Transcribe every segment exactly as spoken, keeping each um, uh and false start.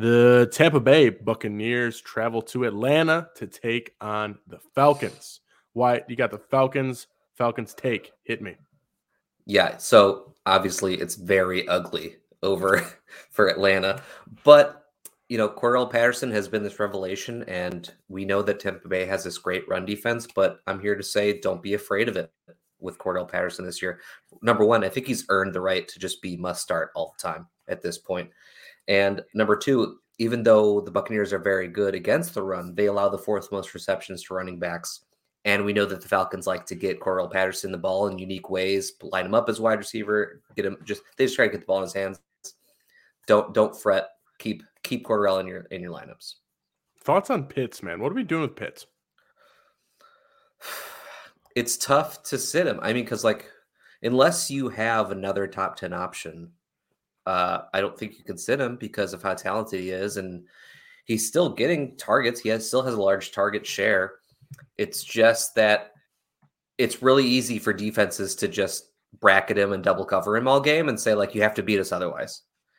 The Tampa Bay Buccaneers travel to Atlanta to take on the Falcons. Wyatt, you got the Falcons. Falcons take. Hit me. Yeah, so obviously it's very ugly over for Atlanta. But, you know, Cordell Patterson has been this revelation, and we know that Tampa Bay has this great run defense, but I'm here to say don't be afraid of it with Cordell Patterson this year. Number one, I think he's earned the right to just be must start all the time at this point. And number two, even though the Buccaneers are very good against the run, they allow the fourth most receptions to running backs. And we know that the Falcons like to get Cordell Patterson the ball in unique ways, line him up as wide receiver, get him just they just try to get the ball in his hands. Don't don't fret. Keep keep Cordell in your in your lineups. Thoughts on Pitts, man? What are we doing with Pitts? It's tough to sit him. I mean, because like unless you have another top ten option, uh, I don't think you can sit him because of how talented he is, and he's still getting targets. He has, still has a large target share. It's just that it's really easy for defenses to just bracket him and double cover him all game and say, like, you have to beat us otherwise.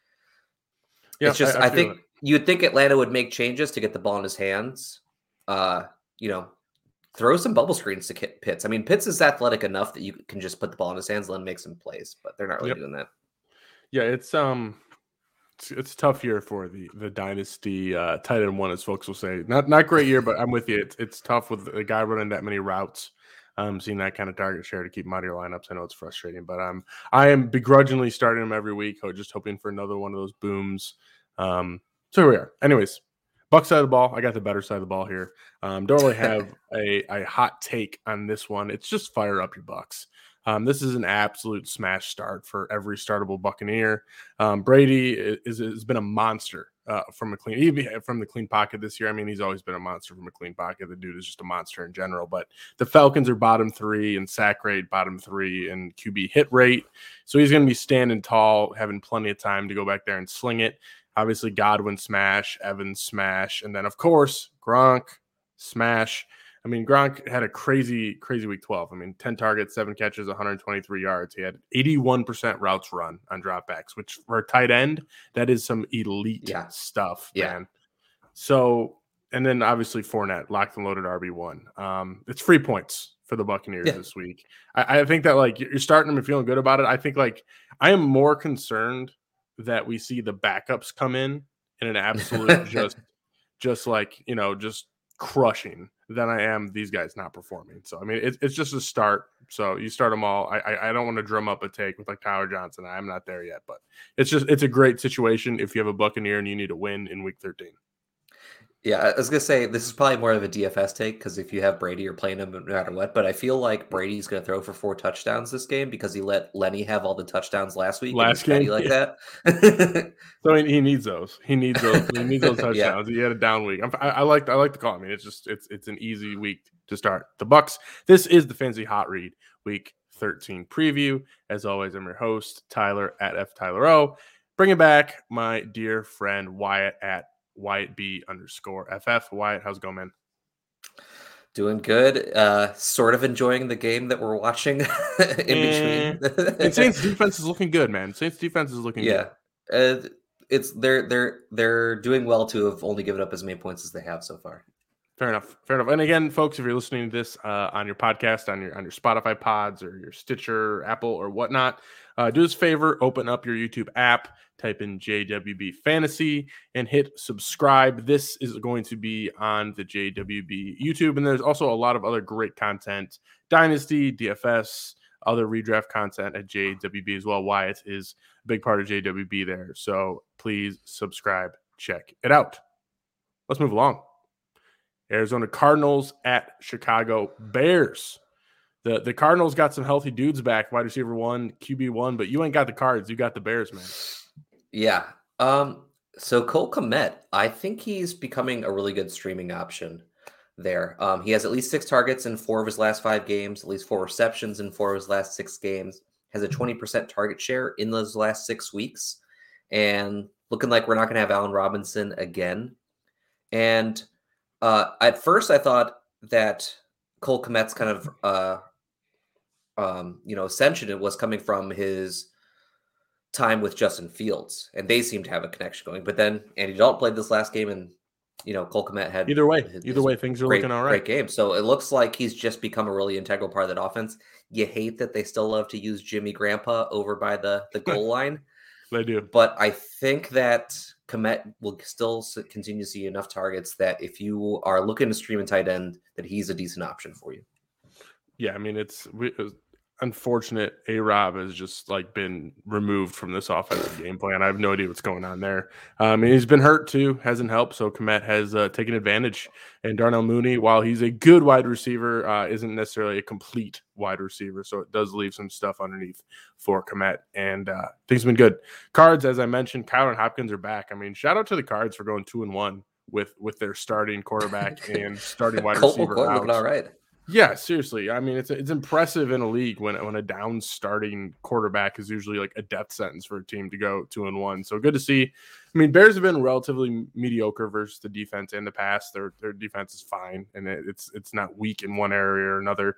Yeah, it's just, I, I, I think it. You'd think Atlanta would make changes to get the ball in his hands. Uh, you know, throw some bubble screens to Pitts. I mean, Pitts is athletic enough that you can just put the ball in his hands and let him make some plays, but they're not really yep. doing that. Yeah, it's um, it's, it's a tough year for the the dynasty uh, tight end one, as folks will say. Not not great year, but I'm with you. It's it's tough with a guy running that many routes. Um, seeing that kind of target share to keep him out of your lineups. I know it's frustrating, but um, I am begrudgingly starting him every week, just hoping for another one of those booms. Um, so here we are. Anyways, Buck side of the ball. I got the better side of the ball here. Um, don't really have a, a hot take on this one. It's just fire up your Bucks. Um, this is an absolute smash start for every startable Buccaneer. Um, Brady is, has been a monster uh, from a clean, even from the clean pocket this year. I mean, he's always been a monster from a clean pocket. The dude is just a monster in general. But the Falcons are bottom three in sack rate, bottom three in Q B hit rate. So he's going to be standing tall, having plenty of time to go back there and sling it. Obviously, Godwin smash, Evans smash, and then of course Gronk smash. I mean, Gronk had a crazy, crazy week twelve. I mean, ten targets, seven catches, one hundred twenty-three yards. He had eighty-one percent routes run on dropbacks, which for a tight end, that is some elite yeah. stuff, yeah. man. So, and then obviously Fournette, locked and loaded R B one. Um, it's free points for the Buccaneers yeah. this week. I, I think that, like, you're starting them and feeling good about it. I think, like, I am more concerned that we see the backups come in in an absolute just, just like, you know, just crushing than I am these guys not performing. So, I mean, it, it's just a start. So you start them all. I, I I don't want to drum up a take with like Tyler Johnson. I'm not there yet, but it's just, it's a great situation if you have a Buccaneer and you need to win in week thirteen. Yeah, I was going to say, this is probably more of a D F S take because if you have Brady, you're playing him no matter what. But I feel like Brady's going to throw for four touchdowns this game because he let Lenny have all the touchdowns last week. Last game? like yeah. that. So he needs those. He needs those. He needs those touchdowns. yeah. He had a down week. I, I like I like the call. I mean, it's just it's it's an easy week to start. The Bucks. This is the Fantasy Hot Read Week thirteen preview. As always, I'm your host, Tyler at F Tyler O. Bringing back my dear friend Wyatt at Wyatt B underscore F F. Wyatt, how's it going, man? Doing good. Uh, sort of enjoying the game that we're watching in mm. between. And Saints defense is looking good, man. Saints defense is looking yeah. good. Uh, it's they're they're they're doing well to have only given up as many points as they have so far. Fair enough. Fair enough. And again, folks, if you're listening to this uh, on your podcast, on your on your Spotify pods or your Stitcher, Apple, or whatnot, uh, do us a favor, open up your YouTube app, type in J W B Fantasy, and hit subscribe. This is going to be on the J W B YouTube, and there's also a lot of other great content, Dynasty, D F S, other redraft content at J W B as well. Wyatt is a big part of J W B there, so please subscribe. Check it out. Let's move along. Arizona Cardinals at Chicago Bears. The the Cardinals got some healthy dudes back, wide receiver one, Q B one, but you ain't got the Cards. You got the Bears, man. Yeah. Um, so Cole Kmet, I think he's becoming a really good streaming option there. Um, he has at least six targets in four of his last five games, at least four receptions in four of his last six games, has a twenty percent target share in those last six weeks, and looking like we're not going to have Allen Robinson again. And uh, at first I thought that Cole Kmet's kind of, uh, um, you know, ascension was coming from his time with Justin Fields, and they seem to have a connection going. But then Andy Dalton played this last game, and you know Cole Kmet had Either way, his, either his way, things are great, looking all right. Great game. So it looks like he's just become a really integral part of that offense. You hate that they still love to use Jimmy Grandpa over by the the goal line. They do, but I think that Kmet will still continue to see enough targets that if you are looking to stream a tight end, that he's a decent option for you. Yeah, I mean, it's, it's unfortunate. A-Rob has just like been removed from this offensive game plan. I have no idea what's going on there. Um, and he's been hurt too, hasn't helped. So Kmet has uh, taken advantage. And Darnell Mooney, while he's a good wide receiver, uh, isn't necessarily a complete wide receiver. So it does leave some stuff underneath for Kmet. And uh, things have been good. Cards, as I mentioned, Kyle and Hopkins are back. I mean, shout out to the Cards for going two and one with with their starting quarterback and starting wide receiver. Cole looking all right. Yeah, seriously. I mean, it's it's impressive in a league when when a down starting quarterback is usually like a death sentence for a team to go two and one. So good to see. I mean, Bears have been relatively mediocre versus the defense in the past. Their their defense is fine, and it, it's it's not weak in one area or another.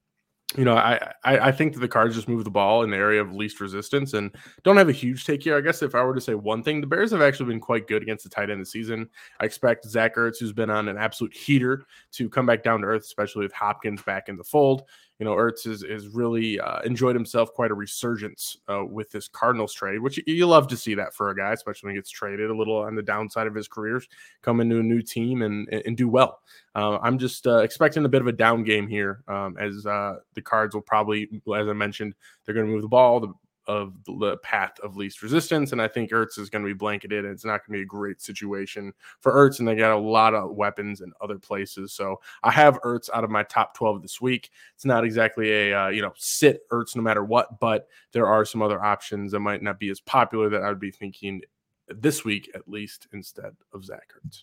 You know, I, I I think that the Cards just move the ball in the area of least resistance and don't have a huge take here. I guess if I were to say one thing, the Bears have actually been quite good against the tight end this season. I expect Zach Ertz, who's been on an absolute heater, to come back down to earth, especially with Hopkins back in the fold. You know, Ertz has, has really uh, enjoyed himself quite a resurgence uh, with this Cardinals trade, which you, you love to see that for a guy, especially when he gets traded a little on the downside of his career, come into a new team and, and do well. Uh, I'm just uh, expecting a bit of a down game here um, as uh, the Cards will probably, as I mentioned, they're going to move the ball the, of the path of least resistance, and I think Ertz is going to be blanketed, and it's not going to be a great situation for Ertz, and they got a lot of weapons in other places. So I have Ertz out of my top twelve this week. It's not exactly a uh, you know sit Ertz no matter what, but there are some other options that might not be as popular that I would be thinking this week at least instead of Zach Ertz.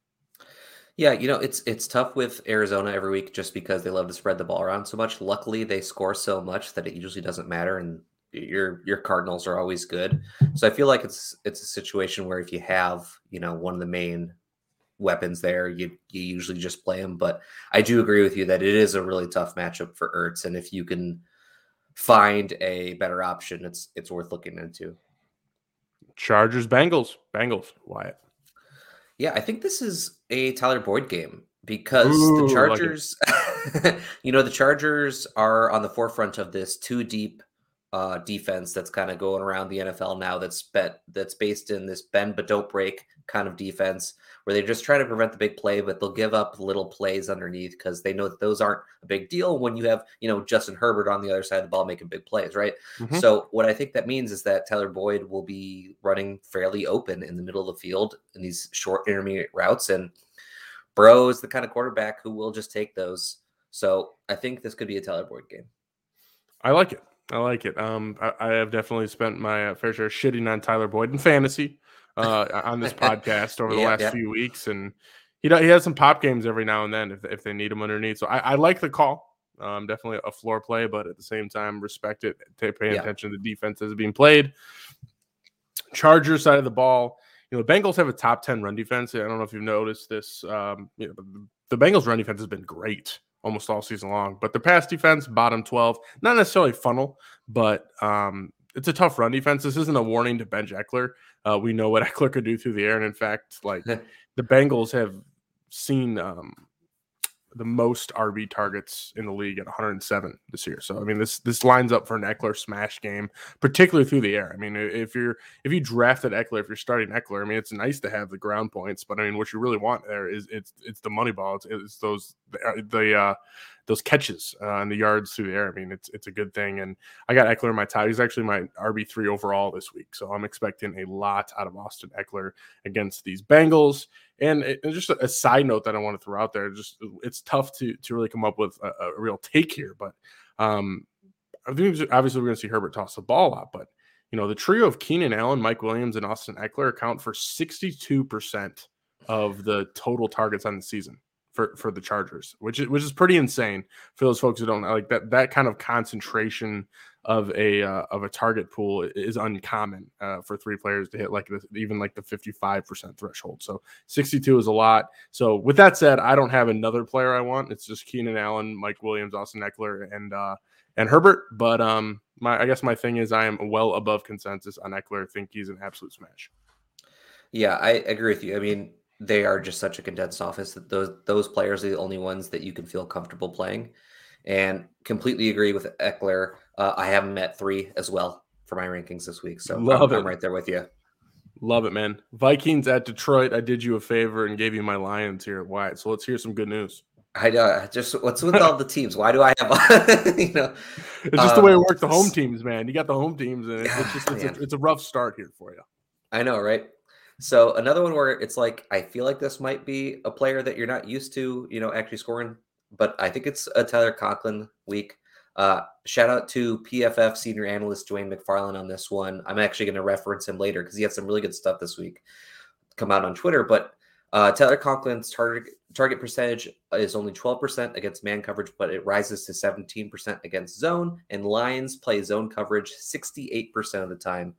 Yeah, you know, it's it's tough with Arizona every week just because they love to spread the ball around so much. Luckily, they score so much that it usually doesn't matter, and your your Cardinals are always good. So I feel like it's it's a situation where if you have, you know, one of the main weapons there, you you usually just play them. But I do agree with you that it is a really tough matchup for Ertz, and if you can find a better option, it's it's worth looking into. Chargers, Bengals, Bengals, Wyatt. Yeah, I think this is a Tyler Boyd game because Ooh, the Chargers, like you know, the Chargers are on the forefront of this two deep uh, defense that's kind of going around the N F L now. That's bet that's based in this bend but don't break kind of defense where they just try to prevent the big play, but they'll give up little plays underneath because they know that those aren't a big deal when you have, you know, Justin Herbert on the other side of the ball making big plays, right? Mm-hmm. So what I think that means is that Tyler Boyd will be running fairly open in the middle of the field in these short intermediate routes, and Burrow is the kind of quarterback who will just take those. So I think this could be a Tyler Boyd game. I like it. I like it. Um, I, I have definitely spent my uh, fair share shitting on Tyler Boyd in fantasy uh, on this podcast over the yeah, last yeah. few weeks, and he he has some pop games every now and then if if they need him underneath. So I, I like the call. Um, definitely a floor play, but at the same time, respect it. Pay yeah. attention to the defense as being played. Chargers side of the ball. You know, the Bengals have a top ten run defense. I don't know if you've noticed this. Um, you know, the, the Bengals run defense has been great almost all season long, but the pass defense, bottom twelve, not necessarily funnel, but um, it's a tough run defense. This isn't a warning to bench Eckler. Uh, we know what Eckler could do through the air, and in fact, like the Bengals have seen um, the most R B targets in the league at one hundred seven this year. So I mean, this this lines up for an Eckler smash game, particularly through the air. I mean, if you're if you drafted Eckler, if you're starting Eckler, I mean, it's nice to have the ground points, but I mean, what you really want there is it's it's the money ball. It's, it's those the uh, those catches uh, and the yards through the air. I mean, it's it's a good thing. And I got Eckler in my tie. He's actually my R B three overall this week, so I'm expecting a lot out of Austin Eckler against these Bengals. And, it, and just a, a side note that I want to throw out there, just it's tough to to really come up with a, a real take here, but um, I think obviously we're going to see Herbert toss the ball a lot, but you know the trio of Keenan Allen, Mike Williams, and Austin Eckler account for sixty-two percent of the total targets on the season for, for the Chargers, which is which is pretty insane for those folks who don't like that. That kind of concentration of a uh, of a target pool is uncommon uh, for three players to hit like this, even like the fifty-five percent threshold. So sixty-two is a lot. So with that said, I don't have another player I want. It's just Keenan Allen, Mike Williams, Austin Eckler, and uh, and Herbert. But um, my I guess my thing is I am well above consensus on Eckler. I think he's an absolute smash. Yeah, I agree with you. I mean, they are just such a condensed office that those those players are the only ones that you can feel comfortable playing. And completely agree with Eckler. Uh, I have him at three as well for my rankings this week. So Love I'm, it. I'm right there with you. Love it, man. Vikings at Detroit. I did you a favor and gave you my Lions here at Wyatt. So let's hear some good news. I uh, just what's with all the teams? Why do I have you know? It's just um, the way it works. The home teams, man. You got the home teams, and it's, it's just it's a, it's a rough start here for you. I know, right? So another one where it's like I feel like this might be a player that you're not used to, you know, actually scoring, but I think it's a Tyler Conklin week. Uh, shout out to P F F senior analyst Dwayne McFarland on this one. I'm actually going to reference him later because he had some really good stuff this week come out on Twitter. But uh, Tyler Conklin's target target percentage is only twelve percent against man coverage, but it rises to seventeen percent against zone. And Lions play zone coverage sixty-eight percent of the time.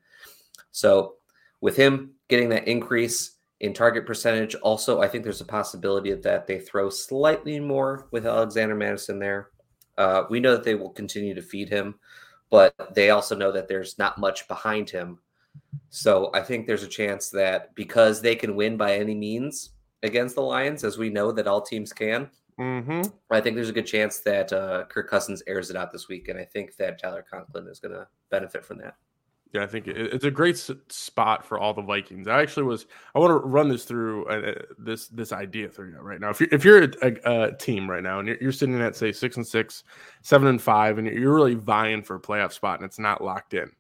So with him getting that increase in target percentage, also I think there's a possibility that they throw slightly more with Alexander Mattison there. Uh, we know that they will continue to feed him, but they also know that there's not much behind him. So I think there's a chance that because they can win by any means against the Lions, as we know that all teams can, mm-hmm. I think there's a good chance that uh, Kirk Cousins airs it out this week. And I think that Tyler Conklin is going to benefit from that. Yeah, I think it's a great spot for all the Vikings. I actually was. I want to run this through uh, this this idea through you right now. If you're if you're a, a team right now and you're, you're sitting at say six and six, seven and five, and you're really vying for a playoff spot and it's not locked in,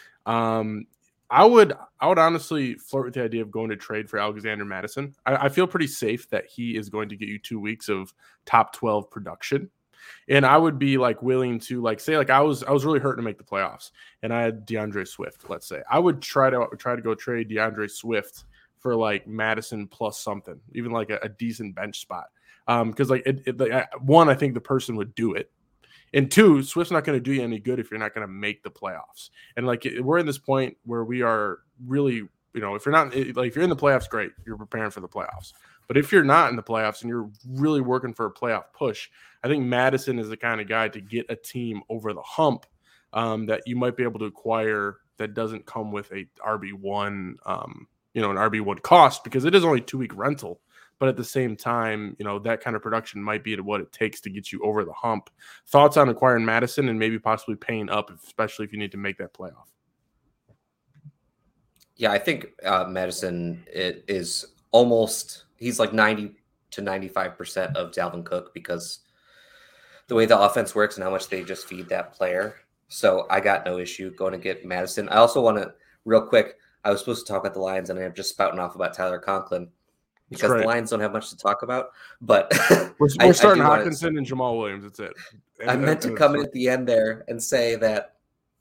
um, I would I would honestly flirt with the idea of going to trade for Alexander Mattison. I, I feel pretty safe that he is going to get you two weeks of top twelve production. And I would be like willing to like say like I was I was really hurting to make the playoffs, and I had DeAndre Swift. Let's say I would try to try to go trade DeAndre Swift for like Madison plus something, even like a, a decent bench spot. Um, because like it, it like, one, I think the person would do it, and two, Swift's not going to do you any good if you're not going to make the playoffs. And like we're in this point where we are really, you know, if you're not like if you're in the playoffs, great, you're preparing for the playoffs. But if you're not in the playoffs and you're really working for a playoff push, I think Madison is the kind of guy to get a team over the hump um, that you might be able to acquire that doesn't come with a R B one, um, you know, an R B one cost because it is only two week rental. But at the same time, you know, that kind of production might be what it takes to get you over the hump. Thoughts on acquiring Madison and maybe possibly paying up, especially if you need to make that playoff? Yeah, I think uh, Madison it is almost – he's like ninety to ninety-five percent of Dalvin Cook because the way the offense works and how much they just feed that player. So I got no issue going to get Madison. I also want to – real quick, I was supposed to talk about the Lions and I'm just spouting off about Tyler Conklin because the Lions don't have much to talk about. But we're, we're I, starting I Hockenson wanna, and Jamal Williams. That's it. And, I meant to come in at the end there and say that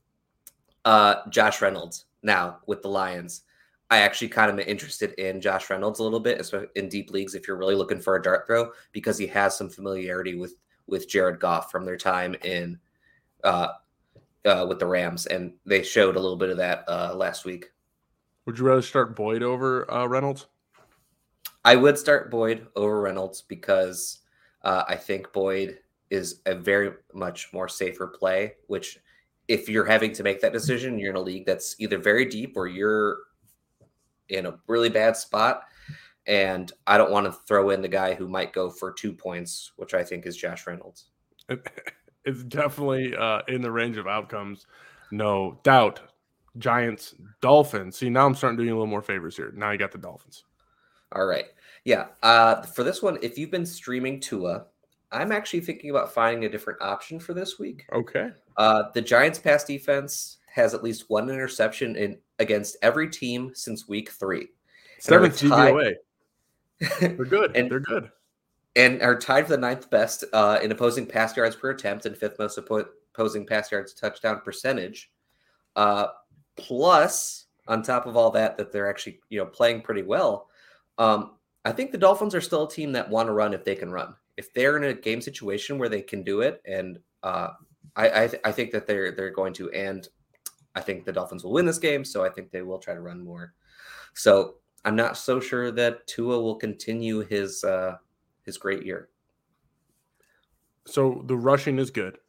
uh, Josh Reynolds now with the Lions – I actually kind of am interested in Josh Reynolds a little bit, especially in deep leagues if you're really looking for a dart throw, because he has some familiarity with with Jared Goff from their time in uh, uh, with the Rams, and they showed a little bit of that uh, last week. Would you rather start Boyd over uh, Reynolds? I would start Boyd over Reynolds because uh, I think Boyd is a very much more safer play, which if you're having to make that decision, you're in a league that's either very deep or you're in a really bad spot, and I don't want to throw in the guy who might go for two points, which I think is Josh Reynolds. It's definitely uh, in the range of outcomes, no doubt. Giants, Dolphins. See, now I'm starting to do you a little more favors here. Now you got the Dolphins. All right, yeah. Uh, for this one, if you've been streaming Tua, I'm actually thinking about finding a different option for this week. Okay. Uh, the Giants' pass defense has at least one interception in against every team since week three. Seventh D V O A. They're good. and, They're good. And are tied for the ninth best uh, in opposing pass yards per attempt and fifth most oppo- opposing pass yards touchdown percentage. Uh, plus, on top of all that, that they're actually you know playing pretty well. Um, I think the Dolphins are still a team that want to run if they can run. If they're in a game situation where they can do it, and uh, I I, th- I think that they're they're going to and. I think the Dolphins will win this game, so I think they will try to run more. So I'm not so sure that Tua will continue his uh, his great year. So the rushing is good.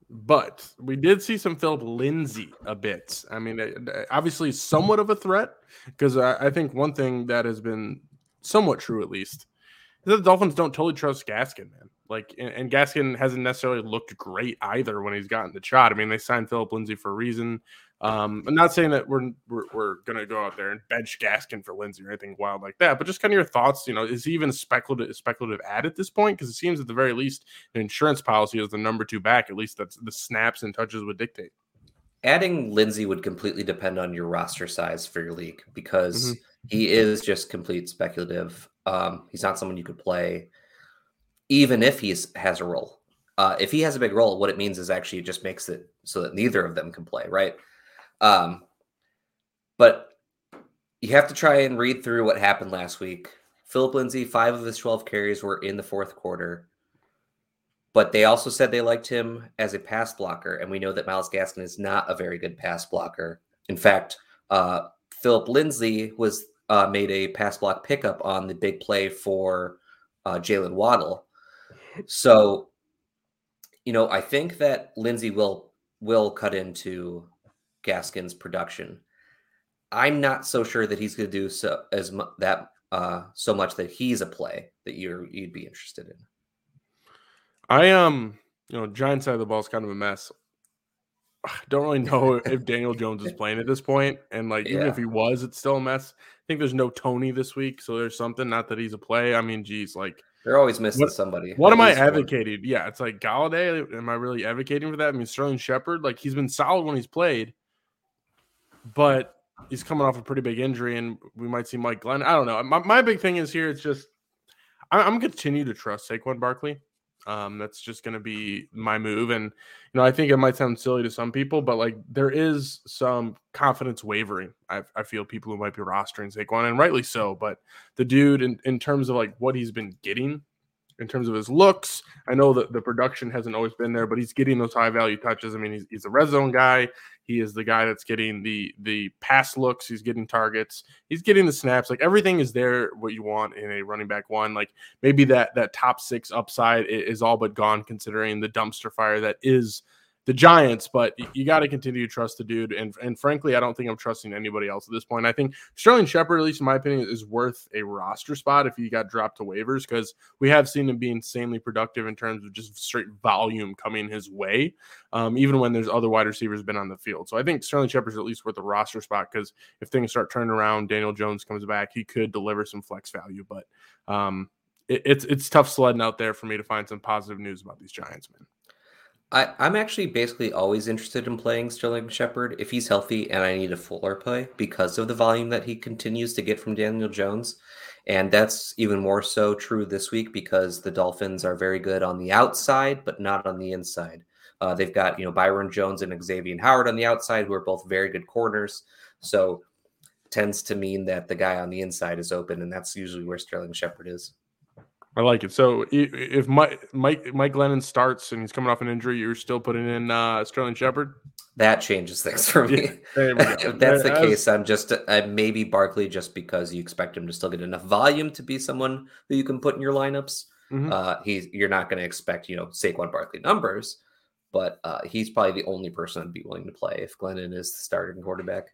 But we did see some Philip Lindsay a bit. I mean, obviously somewhat of a threat, because I, I think one thing that has been somewhat true, at least, is that the Dolphins don't totally trust Gaskin, man. Like, and, and Gaskin hasn't necessarily looked great either when he's gotten the shot. I mean, they signed Philip Lindsay for a reason. Um, I'm not saying that we're we're, we're going to go out there and bench Gaskin for Lindsay or anything wild like that, but just kind of your thoughts. You know, is he even a speculative speculative ad at this point? Because it seems at the very least, an insurance policy is the number two back. At least that's the snaps and touches would dictate. Adding Lindsay would completely depend on your roster size for your league, because mm-hmm. he is just complete speculative. Um, he's not someone you could play, even if he has a role. Uh, if he has a big role, what it means is actually it just makes it so that neither of them can play, right? Um, but you have to try and read through what happened last week. Philip Lindsay, five of his twelve carries were in the fourth quarter, but they also said they liked him as a pass blocker, and we know that Myles Gaskin is not a very good pass blocker. In fact, uh, Philip Lindsay was uh, made a pass block pickup on the big play for uh, Jalen Waddle. So, you know, I think that Lindsay will will cut into Gaskin's production. I'm not so sure that he's going to do so as mu- that uh, so much that he's a play that you're you'd be interested in. I um, you know, Giants side of the ball is kind of a mess. I don't really know if Daniel Jones is playing at this point, and like even Yeah. if he was, it's still a mess. I think there's no Tony this week, so there's something. Not that he's a play. I mean, geez, like they're always missing what, somebody. What am I advocating? One. Yeah, it's like Galladay. Am I really advocating for that? I mean, Sterling Shepard, like he's been solid when he's played, but he's coming off a pretty big injury, and we might see Mike Glenn. I don't know. My, my big thing is here. It's just I, I'm going to continue to trust Saquon Barkley. Um, that's just going to be my move. And, you know, I think it might sound silly to some people, but like there is some confidence wavering. I, I feel people who might be rostering Saquon, and rightly so, but the dude in, in terms of like what he's been getting in terms of his looks, I know that the production hasn't always been there, but he's getting those high value touches. I mean, he's, he's a red zone guy. He is the guy that's getting the the pass looks. He's getting targets. He's getting the snaps. Like everything is there, what you want in a running back one. Like maybe that that top six upside is all but gone, considering the dumpster fire that is the Giants. But you got to continue to trust the dude. And and frankly, I don't think I'm trusting anybody else at this point. I think Sterling Shepard, at least in my opinion, is worth a roster spot if he got dropped to waivers, because we have seen him be insanely productive in terms of just straight volume coming his way, um, even when there's other wide receivers been on the field. So I think Sterling Shepard's at least worth a roster spot, because if things start turning around, Daniel Jones comes back, he could deliver some flex value. But um, it, it's it's tough sledding out there for me to find some positive news about these Giants, man. I, I'm actually basically always interested in playing Sterling Shepard if he's healthy and I need a fuller play, because of the volume that he continues to get from Daniel Jones. And that's even more so true this week, because the Dolphins are very good on the outside, but not on the inside. Uh, they've got, you know, Byron Jones and Xavier Howard on the outside, who are both very good corners. So tends to mean that the guy on the inside is open, and that's usually where Sterling Shepard is. I like it. So if Mike Mike Mike Glennon starts and he's coming off an injury, you're still putting in uh, Sterling Shepard? That changes things for me. Yeah, if that's the As, case, I'm just I maybe Barkley, just because you expect him to still get enough volume to be someone that you can put in your lineups. Mm-hmm. Uh, he's you're not going to expect, you know, Saquon Barkley numbers, but uh, he's probably the only person I'd be willing to play if Glennon is the starting quarterback.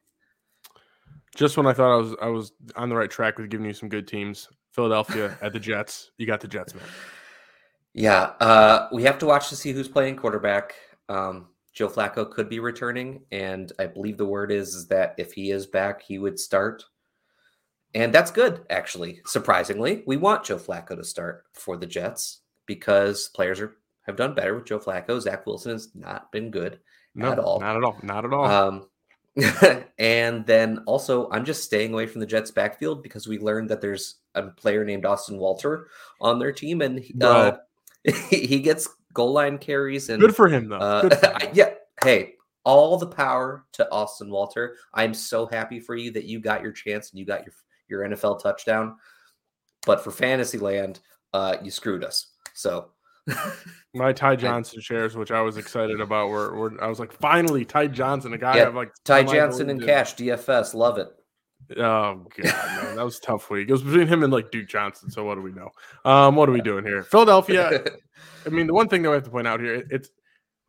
Just when I thought I was I was on the right track with giving you some good teams, Philadelphia at the Jets. You got the Jets, man. Yeah, uh, we have to watch to see who's playing quarterback. Um, Joe Flacco could be returning, and I believe the word is, is that if he is back, he would start. And that's good, actually. Surprisingly, we want Joe Flacco to start for the Jets, because players are have done better with Joe Flacco. Zach Wilson has not been good no, at all. Not at all. Not at all. Um, and then also, I'm just staying away from the Jets backfield, because we learned that there's a player named Austin Walter on their team, and uh, he gets goal line carries. And good for him, though. Uh, good for him. Yeah. Hey, all the power to Austin Walter. I'm so happy for you that you got your chance and you got your your N F L touchdown. But for fantasy land, uh, you screwed us. So. My Ty Johnson shares, which I was excited about, were, were I was like, finally, Ty Johnson, a guy yeah, I've like Ty Johnson and Cash, D F S, love it. Oh god, man, that was a tough week. It was between him and like Duke Johnson. So what do we know? Um, what are we doing here? Philadelphia. I mean, the one thing that we have to point out here, it's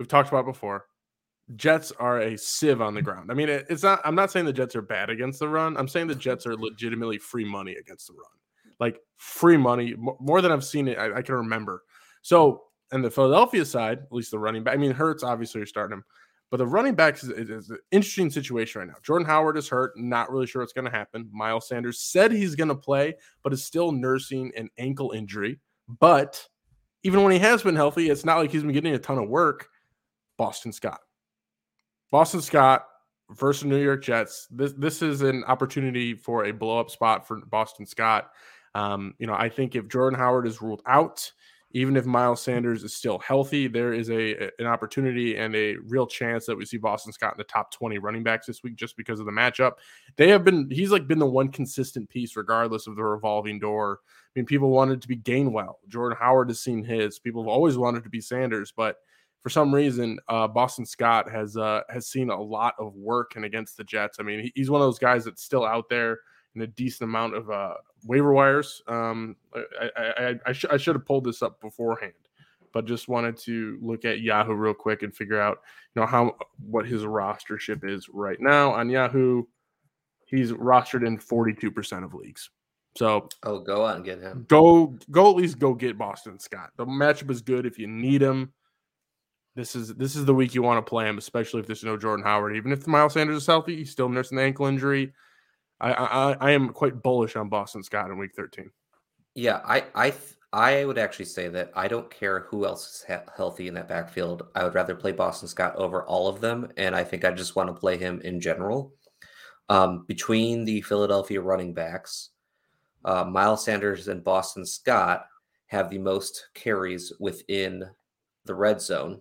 we've talked about before. Jets are a sieve on the ground. I mean, it, it's not. I'm not saying the Jets are bad against the run. I'm saying the Jets are legitimately free money against the run, like free money more than I've seen it. I, I can remember. So, and the Philadelphia side, at least the running back. I mean, Hurts obviously you're starting him, but the running backs is, is, is an interesting situation right now. Jordan Howard is hurt. Not really sure what's going to happen. Miles Sanders said he's going to play, but is still nursing an ankle injury. But even when he has been healthy, it's not like he's been getting a ton of work. Boston Scott. Boston Scott versus New York Jets. This this is an opportunity for a blow-up spot for Boston Scott. Um, you know, I think if Jordan Howard is ruled out, even if Miles Sanders is still healthy, there is a an opportunity and a real chance that we see Boston Scott in the top twenty running backs this week just because of the matchup. They have been he's like been the one consistent piece regardless of the revolving door. I mean, people wanted to be Gainwell. Jordan Howard has seen his. People have always wanted to be Sanders, but for some reason, uh, Boston Scott has uh, has seen a lot of work and against the Jets. I mean, he, he's one of those guys that's still out there in a decent amount of uh, waiver wires. Um, I, I, I, sh- I should have pulled this up beforehand, but just wanted to look at Yahoo real quick and figure out, you know, how what his rostership is right now on Yahoo. He's rostered in forty-two percent of leagues. So, oh, go out and get him. Go, go at least go get Boston Scott. The matchup is good if you need him. This is this is the week you want to play him, especially if there's no Jordan Howard. Even if Miles Sanders is healthy, he's still nursing the ankle injury. I I, I am quite bullish on Boston Scott in week thirteen. Yeah, I I I would actually say that I don't care who else is ha- healthy in that backfield. I would rather play Boston Scott over all of them, and I think I just want to play him in general. Um, between the Philadelphia running backs, uh, Miles Sanders and Boston Scott have the most carries within the red zone.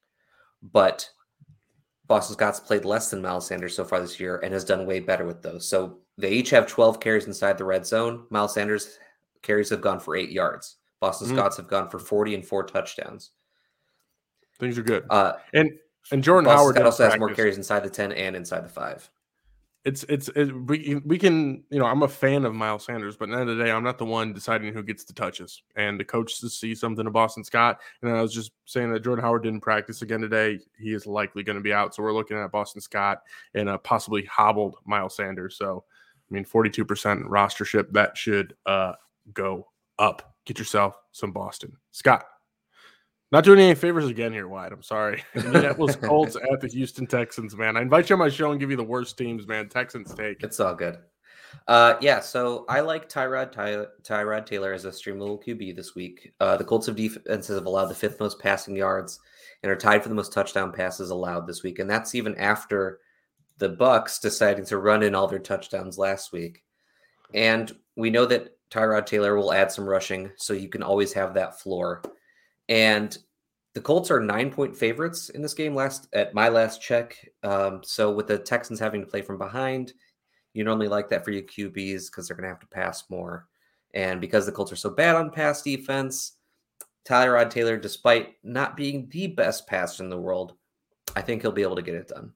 But Boston Scott's played less than Miles Sanders so far this year and has done way better with those. So they each have twelve carries inside the red zone. Miles Sanders' carries have gone for eight yards. Boston mm-hmm. Scott's have gone for forty and four touchdowns. Things are good. Uh, and and Jordan Boston Howard Scott also practice. has more carries inside the ten and inside the five. It's it's it, we we can you know I'm a fan of Miles Sanders, but at the end of the day, I'm not the one deciding who gets the touches. And the coaches see something to Boston Scott. And I was just saying that Jordan Howard didn't practice again today. He is likely going to be out. So we're looking at Boston Scott and a possibly hobbled Miles Sanders. So I mean, forty-two percent rostership that should uh, go up. Get yourself some Boston Scott. Not doing any favors again here, Wyatt. I'm sorry. Indianapolis Colts at the Houston Texans, man. I invite you on my show and give you the worst teams, man. Texans take. It's all good. Uh, yeah, so I like Tyrod, Ty- Tyrod Taylor as a streamable Q B this week. Uh, the Colts of defenses have allowed the fifth most passing yards and are tied for the most touchdown passes allowed this week. And that's even after the Bucs deciding to run in all their touchdowns last week. And we know that Tyrod Taylor will add some rushing, so you can always have that floor. And the Colts are nine-point favorites in this game last at my last check. Um, so with the Texans having to play from behind, you normally like that for your Q Bs because they're going to have to pass more. And because the Colts are so bad on pass defense, Tyrod Taylor, despite not being the best passer in the world, I think he'll be able to get it done.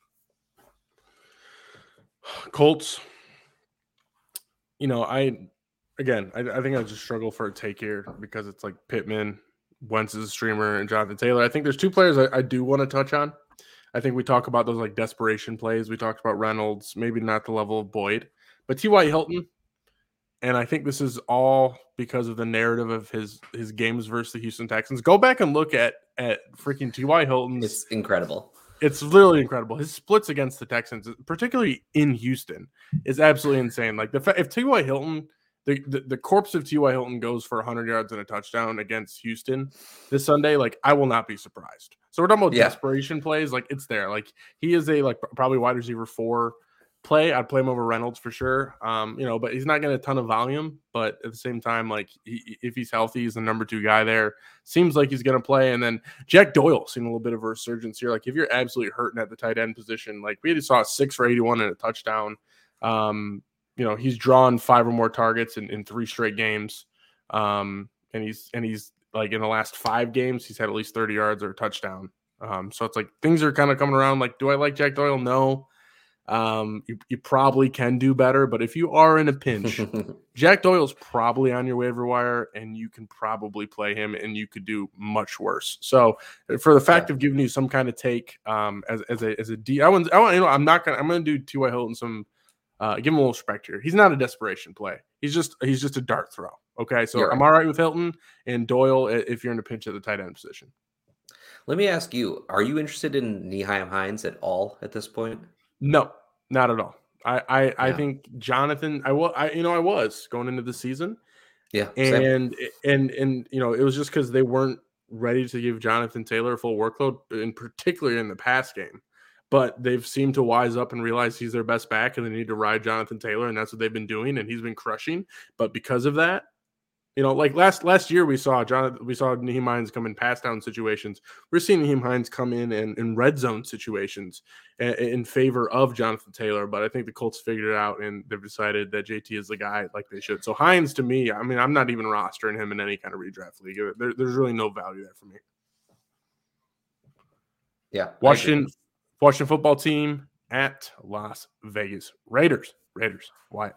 Colts, you know, I, again, I, I think I just struggle for a take here because it's like Pittman, Wentz is a streamer, and Jonathan Taylor. I think there's two players I, I do want to touch on. I think we talk about those like desperation plays. We talked about Reynolds, maybe not the level of Boyd, but T Y. Hilton. And I think this is all because of the narrative of his his games versus the Houston Texans. Go back and look at at freaking T Y. Hilton's. It's incredible. It's literally incredible. His splits against the Texans, particularly in Houston, is absolutely insane. Like the if T Y. Hilton. The, the the corpse of T Y. Hilton goes for one hundred yards and a touchdown against Houston this Sunday. Like, I will not be surprised. So we're talking about yeah. desperation plays. Like, it's there. Like, he is a like probably wide receiver four play. I'd play him over Reynolds for sure. Um, you know, but he's not getting a ton of volume. But at the same time, like he, if he's healthy, he's the number two guy there. Seems like he's going to play. And then Jack Doyle seen a little bit of a resurgence here. Like, if you're absolutely hurting at the tight end position, like we saw a six for eighty-one and a touchdown. Um, You know, he's drawn five or more targets in, in three straight games. Um, and he's and he's like in the last five games, he's had at least thirty yards or a touchdown. Um, so it's like things are kind of coming around. Like, do I like Jack Doyle? No. Um, you, you probably can do better, but if you are in a pinch, Jack Doyle's probably on your waiver wire, and you can probably play him, and you could do much worse. So, for the fact yeah. of giving you some kind of take, um, as as a as a D, I want I want you know I'm not gonna I'm gonna do T Y. Hilton some, uh, give him a little respect here. He's not a desperation play. He's just he's just a dart throw. Okay, so right. I'm all right with Hilton and Doyle if you're in a pinch at the tight end position. Let me ask you: are you interested in Nyheim Hines at all at this point? No, not at all. I I, yeah. I think Jonathan. I was. I you know I was going into the season. Yeah, and same. and and you know it was just because they weren't ready to give Jonathan Taylor a full workload, in particular in the pass game. But they've seemed to wise up and realize he's their best back, and they need to ride Jonathan Taylor, and that's what they've been doing, and he's been crushing. But because of that, you know, like last last year we saw Jonathan, we saw Nyheim Hines come in pass down situations. We're seeing Nyheim Hines come in and in red zone situations in, in favor of Jonathan Taylor. But I think the Colts figured it out, and they've decided that J T is the guy like they should. So Hines, to me, I mean, I'm not even rostering him in any kind of redraft league. There, there's really no value there for me. Yeah, Washington, Washington football team at Las Vegas Raiders. Raiders. Wyatt.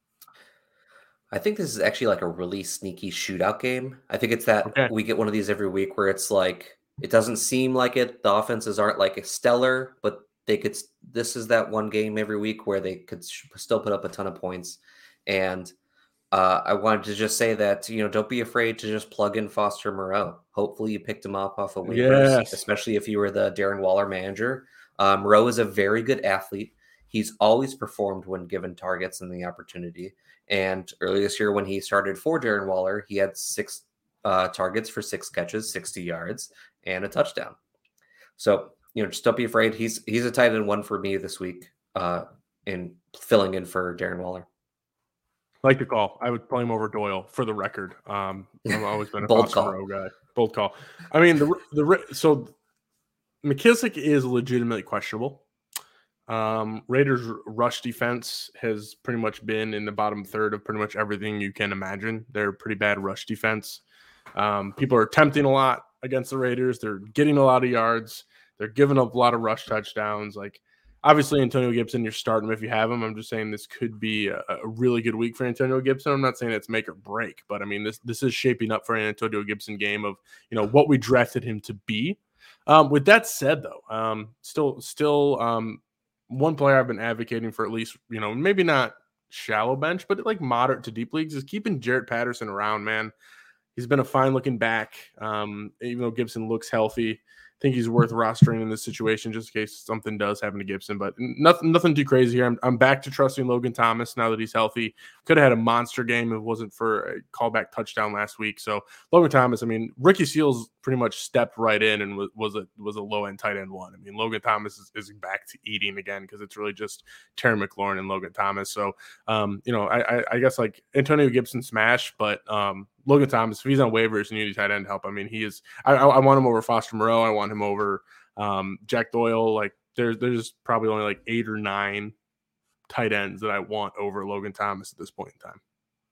I think this is actually like a really sneaky shootout game. I think it's that okay. we get one of these every week where it's like, it doesn't seem like it. The offenses aren't like a stellar, but they could, this is that one game every week where they could still put up a ton of points. And uh, I wanted to just say that, you know, don't be afraid to just plug in Foster Moreau. Hopefully you picked him up off of waivers, yes. especially if you were the Darren Waller manager. Uh, Moreau is a very good athlete. He's always performed when given targets and the opportunity. And earlier this year, when he started for Darren Waller, he had six uh, targets for six catches, sixty yards, and a touchdown. So, you know, just don't be afraid. He's he's a tight end one for me this week uh, in filling in for Darren Waller. Like the call. I would play him over Doyle for the record. Um, I've always been a bold Foster Moreau guy. Bold call. I mean, the the so McKissick is legitimately questionable. Um, Raiders rush defense has pretty much been in the bottom third of pretty much everything you can imagine. They're a pretty bad rush defense. Um, people are attempting a lot against the Raiders. They're getting a lot of yards. They're giving up a lot of rush touchdowns. Like, obviously, Antonio Gibson, you're starting him if you have him. I'm just saying this could be a, a really good week for Antonio Gibson. I'm not saying it's make or break, but I mean, this this is shaping up for an Antonio Gibson game of, you know, what we drafted him to be. Um, with that said, though, um, still, still, um, one player I've been advocating for at least, you know, maybe not shallow bench, but like moderate to deep leagues is keeping Jarrett Patterson around, man. He's been a fine looking back. Um, even though Gibson looks healthy, I think he's worth rostering in this situation just in case something does happen to Gibson, but nothing, nothing too crazy here. I'm, I'm back to trusting Logan Thomas now that he's healthy. Could have had a monster game if it wasn't for a callback touchdown last week. So Logan Thomas, I mean, Ricky Seals pretty much stepped right in and was, was a was a low end tight end one. I mean, Logan Thomas is, is back to eating again because it's really just Terry McLaurin and Logan Thomas. So, um, you know, I, I, I guess like Antonio Gibson smash, but um, Logan Thomas, if he's on waivers and you need tight end help, I mean, he is. I, I want him over Foster Moreau. I want him over um, Jack Doyle. Like, there's there's probably only like eight or nine tight ends that I want over Logan Thomas at this point in time.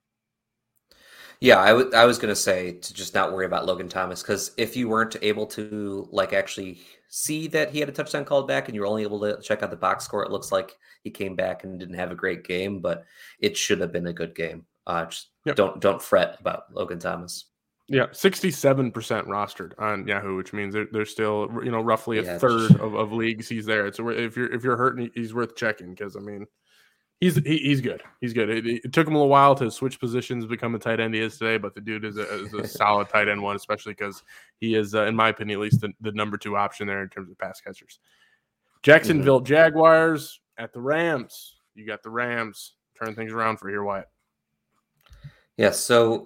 Yeah, I, w- I was going to say to just not worry about Logan Thomas, because if you weren't able to like actually see that he had a touchdown called back and you were only able to check out the box score, it looks like he came back and didn't have a great game, but it should have been a good game. Uh, just yep. don't don't fret about Logan Thomas. Yeah, sixty-seven percent rostered on Yahoo, which means they're, they're still, you know, roughly a Yeah, third just- of, of leagues he's there. So if you're if you're hurting, he's worth checking because I mean, he's he, he's good. He's good. It, it took him a little while to switch positions, become a tight end he is today, but the dude is a, is a solid tight end one, especially because he is, uh, in my opinion, at least the, the number two option there in terms of pass catchers. Jacksonville mm-hmm. Jaguars at the Rams. You got the Rams. Turn things around for here, Wyatt. Yeah, so,